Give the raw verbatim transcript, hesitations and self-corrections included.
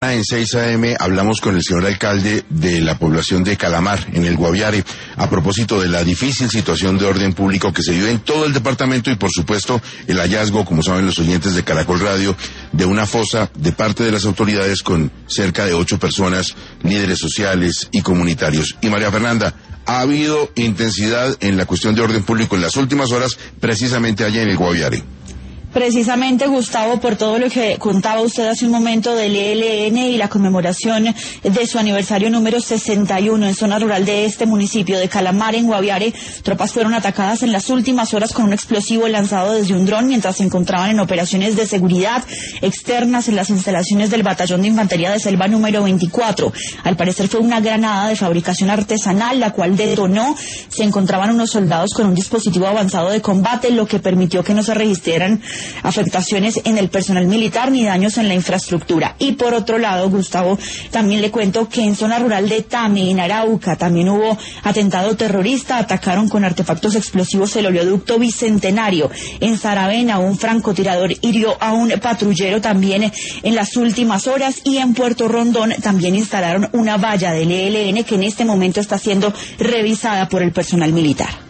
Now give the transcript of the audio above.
En seis A M hablamos con el señor alcalde de la población de Calamar, en el Guaviare, a propósito de la difícil situación de orden público que se vive en todo el departamento y, por supuesto, el hallazgo, como saben los oyentes de Caracol Radio, de una fosa de parte de las autoridades con cerca de ocho personas, líderes sociales y comunitarios. Y María Fernanda, ha habido intensidad en la cuestión de orden público en las últimas horas, precisamente allá en el Guaviare. Precisamente, Gustavo, por todo lo que contaba usted hace un momento del E L N y la conmemoración de su aniversario número sesenta y uno en zona rural de este municipio de Calamar, en Guaviare, tropas fueron atacadas en las últimas horas con un explosivo lanzado desde un dron mientras se encontraban en operaciones de seguridad externas en las instalaciones del Batallón de Infantería de Selva número veinticuatro. Al parecer fue una granada de fabricación artesanal, la cual detonó. Se encontraban unos soldados con un dispositivo avanzado de combate, lo que permitió que no se registraran afectaciones en el personal militar ni daños en la infraestructura. Y por otro lado, Gustavo, también le cuento que en zona rural de Tame, en Arauca, también hubo atentado terrorista. Atacaron con artefactos explosivos el oleoducto Bicentenario. En Saravena, un francotirador hirió a un patrullero también en las últimas horas. Y en Puerto Rondón también instalaron una valla del E L N que en este momento está siendo revisada por el personal militar.